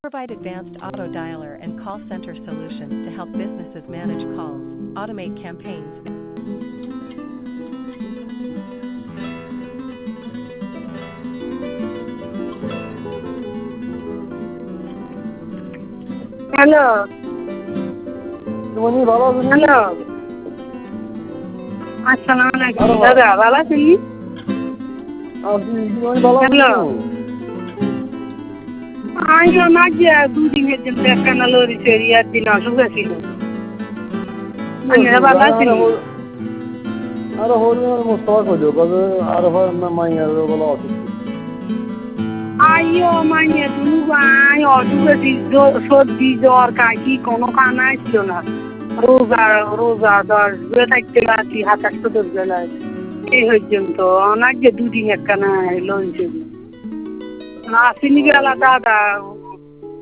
Provide advanced auto dialer and call center solutions to help businesses manage calls, automate campaigns. Hello, তুমি ভালো আছো? Hello, আসসালামু আলাইকুম আরে দাদা, ভালো আছেন? তুমি ভালো হ্যালো। আছো? আমিও না গিয়া দুদিনের জন্য একখানা লরি চড়ি একদিন অসুখ ছিল। আপনারা ভালো আছেন? আরে হরিণের মোস্তফা কইল কবে আর মাইয়ার বলা অসুস্থ। আইও মাইনে তুমি ভাই অসুখ সর্দি জ্বর কাশি কোনো খানা ছিল না। রোজা 10 থাকতে আছি 27 বেলায় এই পর্যন্ত অনেক যে দুদিন একখানা লরি চড়ি। আসেনি গেলা দাদা